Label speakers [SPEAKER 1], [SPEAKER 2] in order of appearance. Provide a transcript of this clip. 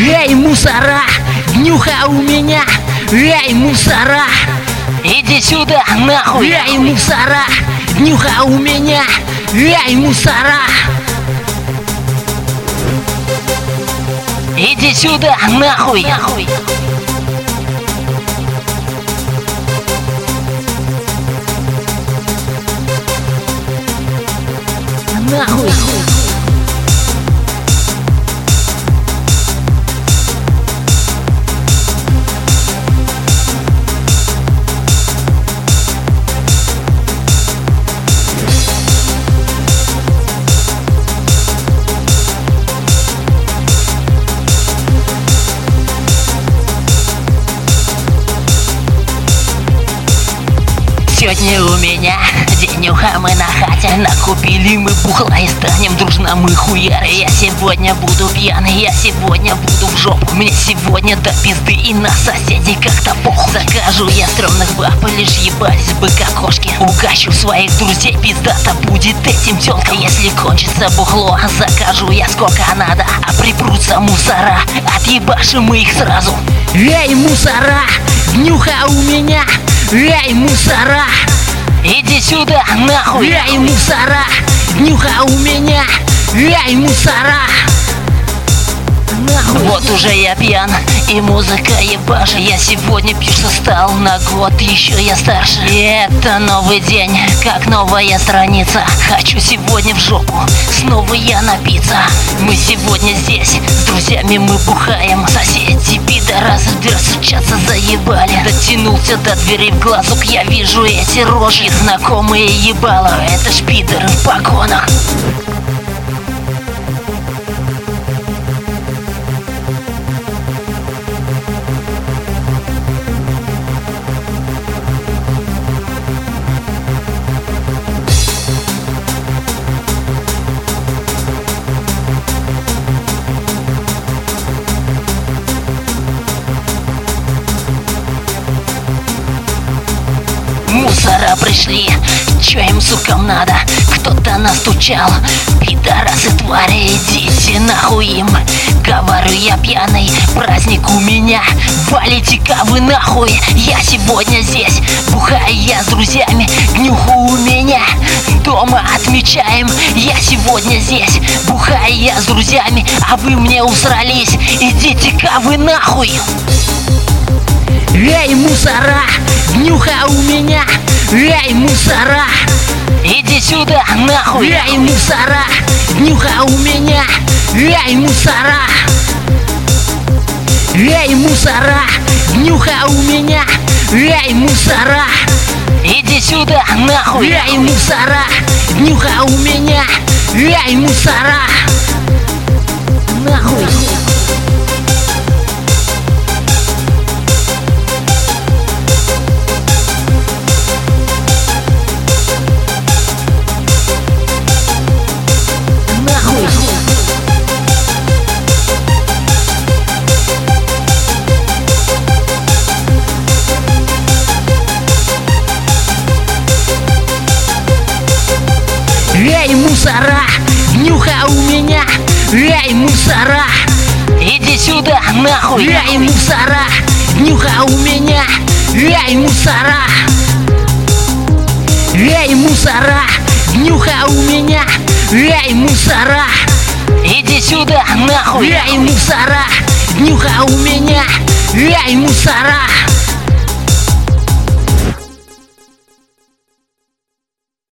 [SPEAKER 1] Эй, мусора, днюха у меня. Эй, мусора,
[SPEAKER 2] иди сюда, нахуй.
[SPEAKER 1] эй, мусора, днюха у меня. Эй, мусора,
[SPEAKER 2] Иди сюда, нахуй.
[SPEAKER 1] нахуй.
[SPEAKER 2] Сегодня у меня денюха, мы на хате накупили мы бухла и станем дружно мы хуяры. Я сегодня буду пьяный, я сегодня буду в жопу. Мне сегодня до пизды и на соседей как-то похуй. Закажу я стрёмных баб, лишь ебались бы как кошки. Угощу своих друзей, пиздата будет этим тёлкам. Если кончится бухло, закажу я сколько надо. А припрутся мусора, отъебашим мы их сразу.
[SPEAKER 1] Эй, мусора, днюха у меня. Эй, мусора,
[SPEAKER 2] Иди сюда, нахуй.
[SPEAKER 1] эй, мусора, днюха у меня. Эй, мусора, нахуй.
[SPEAKER 2] Вот уже я пьян, и музыка ебаша. Я сегодня пишу стал на год, еще я старше. И это новый день, как новая страница. Хочу сегодня в жопу, снова я напиться. Мы сегодня здесь, с друзьями мы бухаем. Соседи пидорасы в дверь стучаться заебали. Дотянулся до двери в глазок, я вижу эти рожи. Знакомые ебало, это ж пидоры в погонах. Мусора пришли, чё им, сукам, надо? Кто-то настучал, пидорасы, твари, идите нахуй им. Говорю я пьяный, праздник у меня, валите-ка вы нахуй. Я сегодня здесь, бухаю я с друзьями, днюху у меня, дома отмечаем. Я сегодня здесь, бухаю я с друзьями, а вы мне усрались, идите-ка вы нахуй.
[SPEAKER 1] Эй, мусора, днюха у меня. Эй, мусора,
[SPEAKER 2] Иди сюда, нахуй.
[SPEAKER 1] эй, мусора, днюха у меня. Эй, мусора, эй, мусора, днюха у меня. Эй, мусора,
[SPEAKER 2] Иди сюда, нахуй.
[SPEAKER 1] эй, мусора, днюха у меня. Эй, мусора, нахуй. Эй, мусора, днюха у меня. Эй, мусора,
[SPEAKER 2] Иди сюда, нахуй.
[SPEAKER 1] эй, мусора, днюха у меня. Эй, мусора, эй, мусора, днюха у меня. Эй, мусора,
[SPEAKER 2] Иди сюда, нахуй.
[SPEAKER 1] эй, мусора, днюха у меня. Эй, мусора.